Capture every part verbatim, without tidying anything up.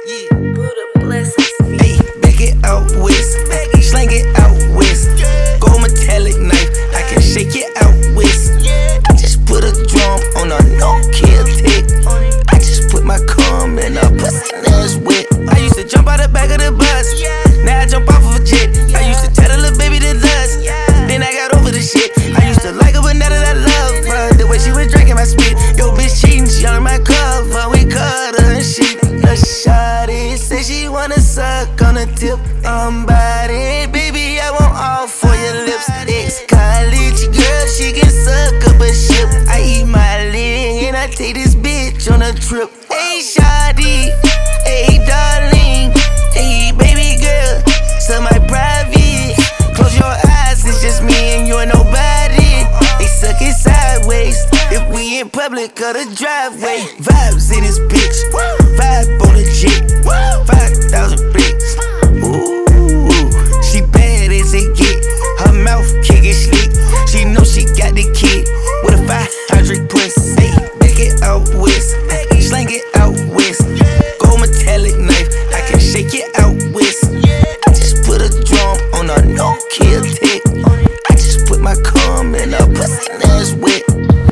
Yeah, Buddha blessings. Ayy, back it out west, slang it out west. Gold metallic knife, I can shake it out west. I just put a drum on a no-kill tick. I just put my cum in a pussy nuts wet. I used to jump out the back of the bus, now I jump off of a jet. I used to tell the little baby to lust, then I got over the shit. I used to like her, but now that I love her, the way she was drinking my spit. Yo, bitch cheating, she on my cover, we cut her and shit. The shawty say she wanna suck on the tip. I'm body, baby, I want all for your lips. Ex-college girl, she can suck up a ship. I eat my leg and I take this bitch on a trip. Hey, shawty, hey, darling, hey, baby girl, so my private. Close your eyes, it's just me and you and nobody. They suck it sideways if we in public or the driveway. Vibes in this bitch, vibe on the jet, five thousand bricks. Ooh, she bad as it get, her mouth kickin' slick. She know she got the kid with a five hundred pussy. Hey, back it out west, slang it out west. Gold metallic knife, I can shake it out west. I just put a drum on a no-kill tick. I just put my cum in a pussy nuts wet.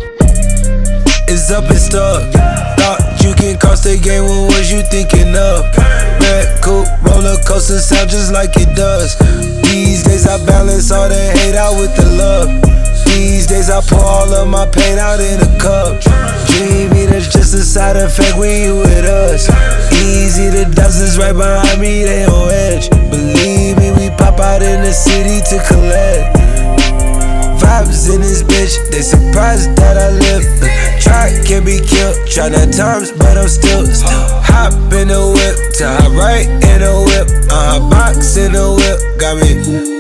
It's up and stuck. Thought you can cross the game, what was you thinking of? Red coupe, roller coaster sound just like it does. These days I balance all the hate out with the love. These days I pour all of my pain out in a cup. Dreamy, that's just a side effect when you with us. Easy, the dozens right behind me, they on edge. Believe me, we pop out in the city to collect. Vibes in this bitch, they surprised that I live. Try can be killed, try nine times, but I'm still, still. Hop in the whip, to hop right in the whip. Uh, box in the whip, got me